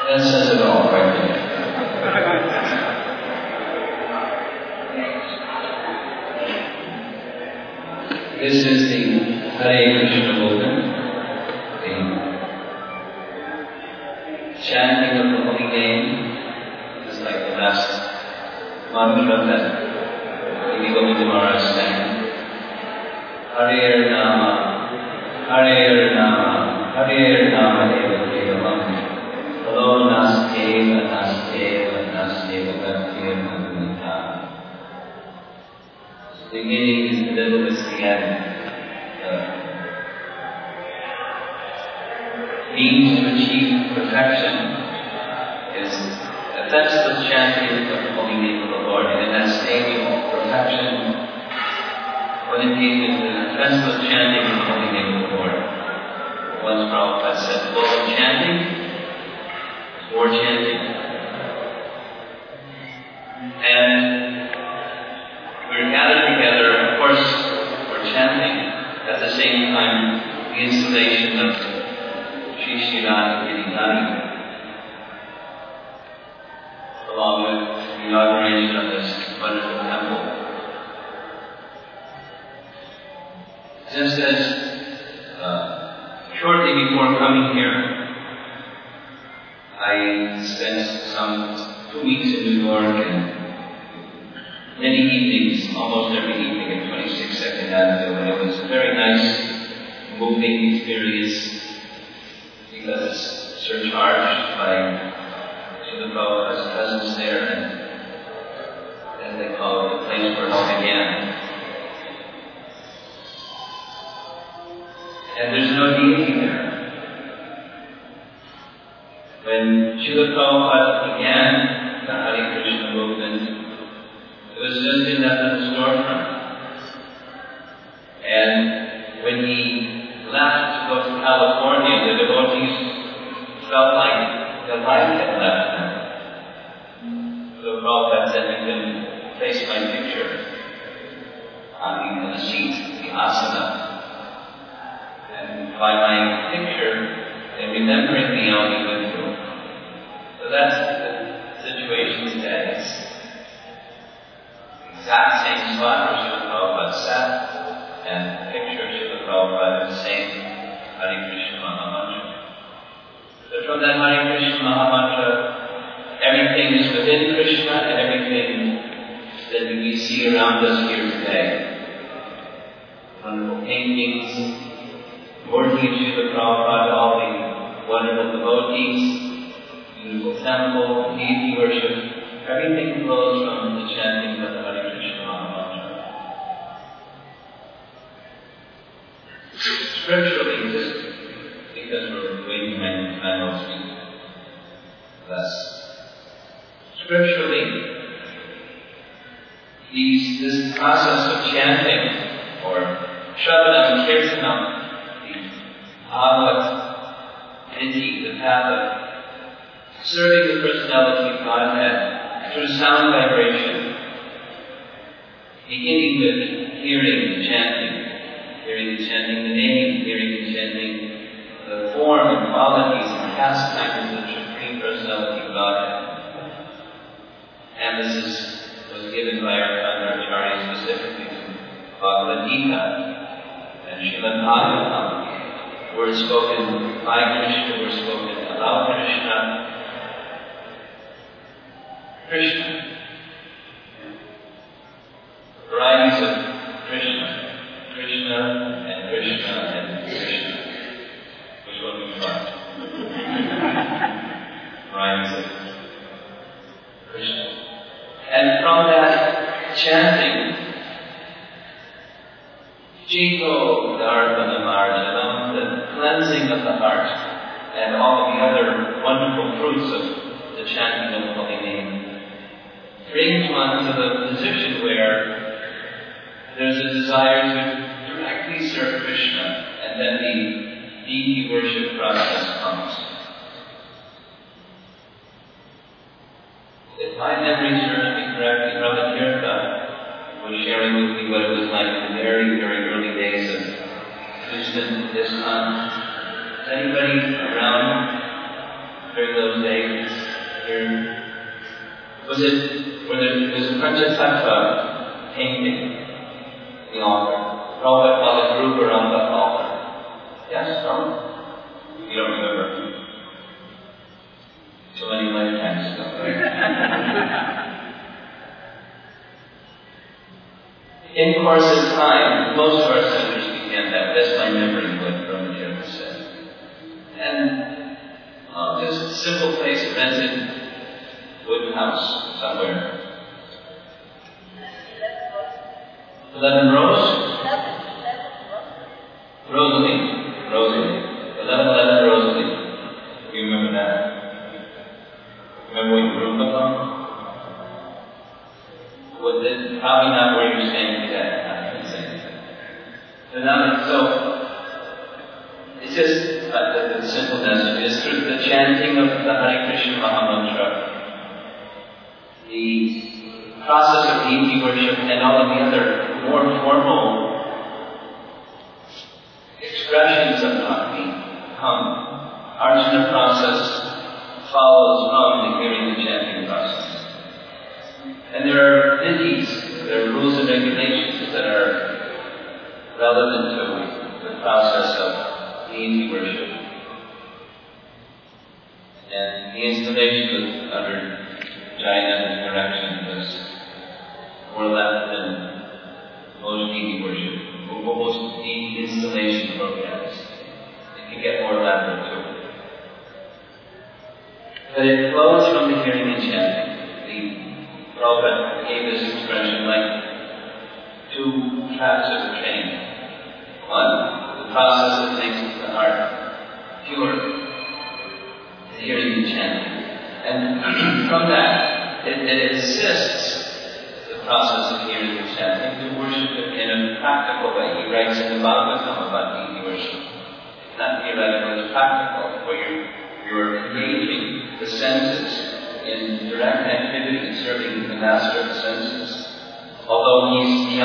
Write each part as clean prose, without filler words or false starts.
That says it all right there. This is the Hare Krishna movement, the chanting of the holy name is like the last mantra that Yogi Govinda Maharaj sang. Hare Nama, Hare Nama, Hare Nama Eva Kevalam, Halo Nasteva, Nasteva, Nasteva Bhaktir Bhagavata. The beginning is the middle is the end. Means to achieve perfection is a senseless chanting of the holy name of the Lord, and in that stage of perfection, when indeed is the senseless chanting of the holy name of the Lord. Once Prabhupada said, "Both chanting or chanting," and we're gathered together, of course, for chanting. At the same time, the installation of Shri Sriraj Giridhari, along with the inauguration of this wonderful temple. Just as shortly before coming here, I spent some 2 weeks in New York and many evenings, almost every evening at 26 Second Avenue, and it was a very nice, moving experience because it's surcharged by Srila Prabhupada's presence there, and as they call it, the place where it all began. And there's no deity there. When Srila Prabhupada began the Hare Krishna movement, it was just in that little storefront. And when he left to go to California, the devotees felt like the life had left them. So Prabhupada said, "You can place my picture on the seat, the asana. And by my picture, and remembering me, I'll be with you." So that's the situation today. It's the exact same spot where Srila Prabhupada sat, and the picture of Srila Prabhupada is the same Hare Krishna Maha Mantra. So from that Hare Krishna Maha Mantra, everything is within Krishna and everything that we see around us here today. Wonderful paintings, Murti of Srila Prabhupada, all the wonderful devotees, beautiful temple, deity worship, everything flows from the chanting of the Hare Krishna Maha Mantra. Scripturally, just because we're waiting my will speak less. Scripturally, this process of chanting, or Shravanam Kirtanam, the Bhagavad Gita, the path of serving the personality of Godhead through sound vibration, beginning with hearing the chanting the name, hearing the chanting the form and qualities and pastimes of the Supreme Personality of Godhead. And this was given by our Acharya specifically to Bhagavad Gita and Srimad Bhagavatam. Words spoken by Krishna, words spoken about Krishna. Krishna. Varieties of Krishna. Krishna and Krishna and Krishna. Which one we find? Varieties of Krishna. And from that chanting, Jito Dharmana Marjanam, the cleansing of the heart, and all of the other wonderful fruits of the chanting of the holy name, brings one to the position where there's a desire to directly serve Krishna, and then the deity worship process comes. If my memory serves me correctly, Brahma Tirtha was sharing with me what it was like in the very, very early days of Krishna ISKCON. Is anybody around during those days? There's a Panchatattva painting in the altar. Prabhupada called it Rupa Ranga altar. Yes? No? You don't remember? So many lifetimes ago, right? In the course of time, most of our centers began that. That's my memory, what Brahmacharya said. And just a simple place, a rented wooden house somewhere. 11 Rose? Rosalie. 11 Rosalie. Do you remember that? Remember what you grew up on? Probably not where you're staying today. I can say. So, it's just the simple message is through the chanting of the Hare Krishna Mahamantra, the process of deity worship, and all of the other more formal expressions of bhakti come. Archana process follows from the hearing and chanting process. And there are vidhis, there are rules and regulations that are relevant to the process of deity worship. And the installation was under Jaina's direction was more left than most deity worship, or most deity installation programs. It can get more elaborate too. But it flows from the hearing and chanting. Prabhupada gave this expression like two tracks of a train. One, the process that makes the heart pure, the hearing and chanting. And from that, it assists the process of hearing and chanting to worship it in a practical way. He writes in the Bhagavatam about deity worship. It's not theoretical, it's practical, where you're engaging the senses in direct activity and serving the master of the senses. Although he's a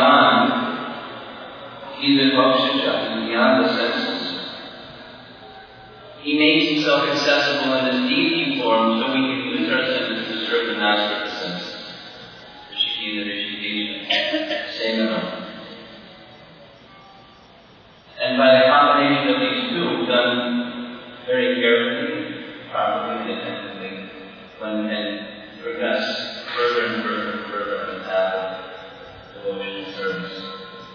Mokshaja, he's beyond the senses. He makes himself accessible in his deity form so we can use our senses to serve the master of the senses. Rishikeena, Rishikeesha, same enough. And by the combination of these two, done very carefully, properly, and attentively, one can progress further and further on the path of devotional service.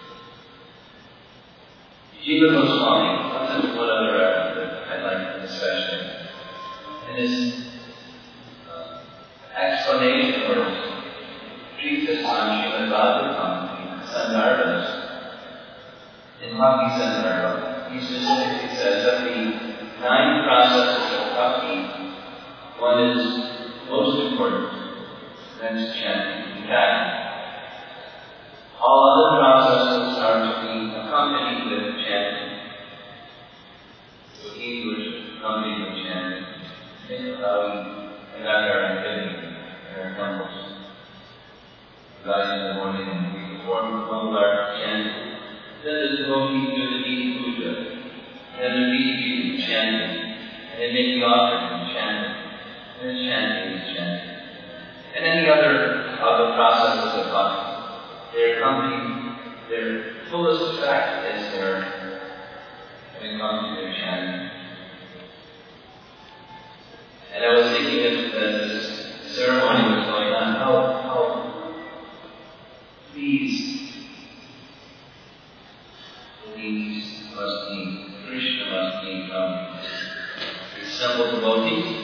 Jiva Goswami, that's one other reference that I like especially. And his explanation or treatise on Srimad Bhagavatam, Sandarbhas, in Bhakti Sandarbha, he specifically says that the 9 processes of bhakti, one is most important, that's chanting. In fact, all other processes are to be accompanied with chanting. So he would accompany with chanting. Think of how we conduct our activity in our temples. We rise in the morning and we perform Mangalar chanting. Then the devotees do the deity puja. Then the deity chanting. And they make the offering and chanting. And chanting. And any other of the processes of bhakti, their accompanying, their fullest effect is their accompanying their chanting. And I was thinking as this ceremony was going on, how pleased these must be, Krishna must be from the assembled devotees,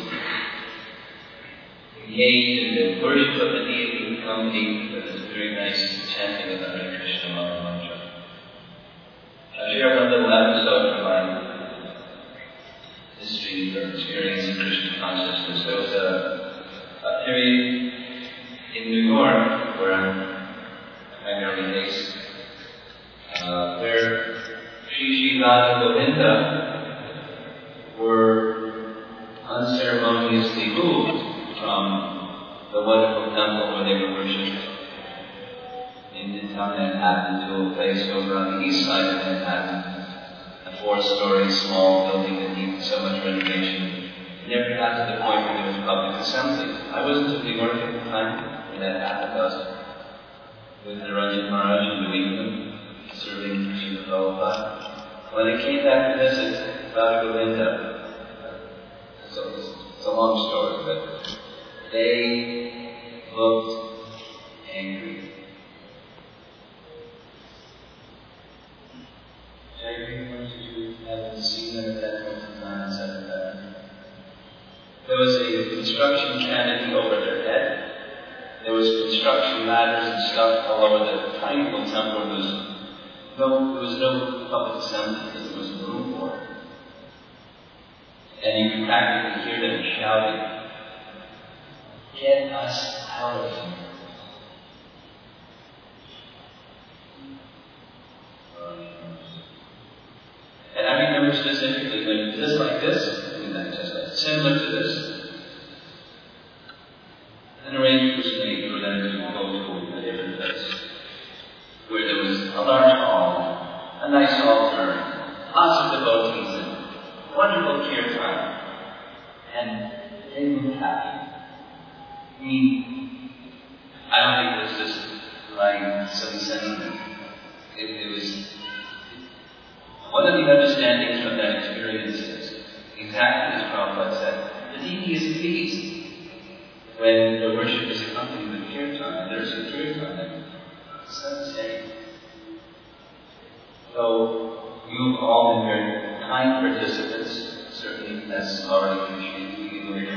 engaged in the worship of the deity, accompanied with this very nice chanting of the Hare Krishna Mahamantra. I'll share one little episode from my history or experience in Krishna consciousness. There was a period in New York where I'm primarily based, where Sri Radha Govinda were unceremoniously moved from the wonderful temple where they were worshipped in Midtown Manhattan to a place over on the east side of Manhattan, a 4-story small building that needed so much renovation. It never got to the point where there was public assembly. I wasn't to be working at the time in that Athos with Niranjan Maharaj in New England, serving Srila Prabhupada. When they came back to visit Radha Govinda, so it's a long story, but they looked angry. I haven't seen them at that point in time, said that. There was a construction canopy over their head. There was construction ladders and stuff all over the tiny little temple. There was no public assembly because there was no room for it. And you could practically hear them shouting, "Get us out of here." And I remember specifically when just like this, similar to this, an arrangement was made for them to go to a different place where there was a large hall, a nice altar, lots of devotees, and wonderful kirtan, and they were happy. I mean, I don't think it was just like some sentiment. It was one of the understandings from that experience is exactly as Prabhupada said, the deity is pleased when the worship is accompanied with kirtan. There's a kirtan and sunset. So you've all been very kind participants, certainly as already appreciated. We can go to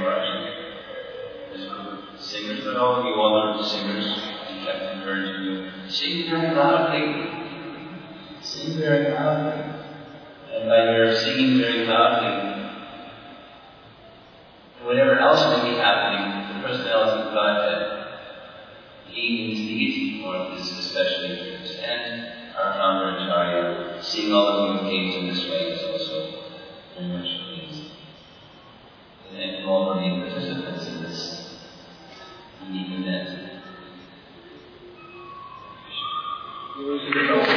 our singers, but all of you all are singers and kept encouraging you. Sing very loudly. Sing very loudly. And by your singing very loudly, whatever else may be happening, the personality of Godhead, He is the form is especially yours. And our founder Acharya, seeing all of you engaged in this way is also very much pleased. And all of the participants in this unique event.